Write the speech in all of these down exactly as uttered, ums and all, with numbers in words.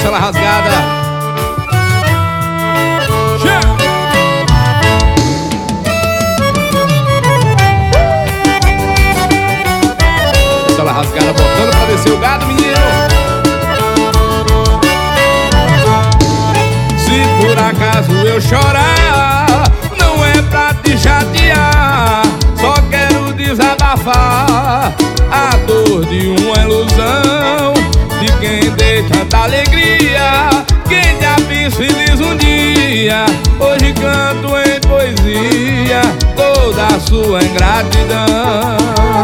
cela rasgada. Cela rasgada botando pra descer o gado, menino. Se por acaso eu chorar, não é pra te chatear, só quero desabafar a dor de uma ilusão, de quem dê tanta alegria, quem já fez feliz um dia. Hoje canto em poesia toda a sua ingratidão.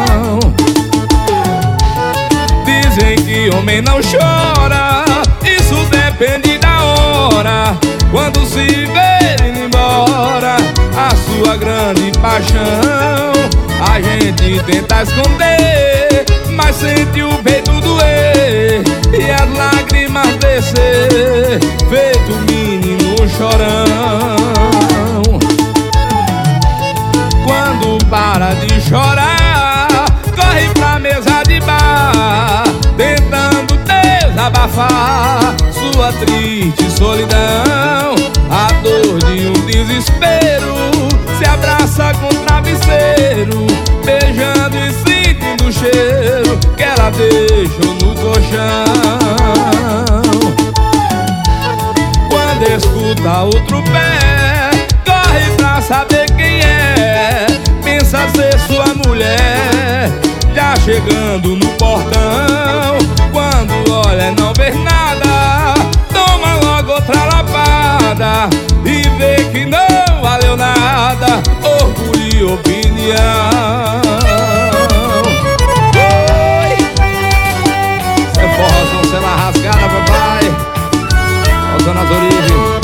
Dizem que homem não chora, isso depende da hora, quando se vê indo embora a sua grande paixão. A gente tenta esconder, mas sente o peito doer e as lágrimas descer, feito menino chorão. Quando para de chorar, corre pra mesa de bar, tentando desabafar sua triste solidão. A dor de um desespero, se abraça com o travesseiro, beijando e sentindo o cheiro que ela deixou no colchão. Quando escuta outro pé, corre pra saber quem é, pensa ser sua mulher, já chegando no portão. Quando olha não vê nada, toma logo outra lapada e vê que não valeu nada, orgulho e opinião. Oi! Cê é forrozão, cela rasgada, papai, forrozão nas origens.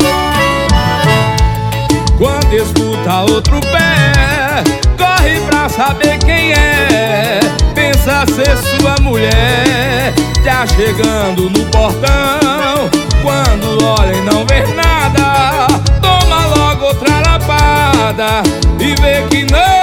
Quando escuta outro pé, corre pra saber quem é, pensa ser sua mulher, já chegando no portão. Quando olha e não vê nada, toma logo outra lapada e vê que não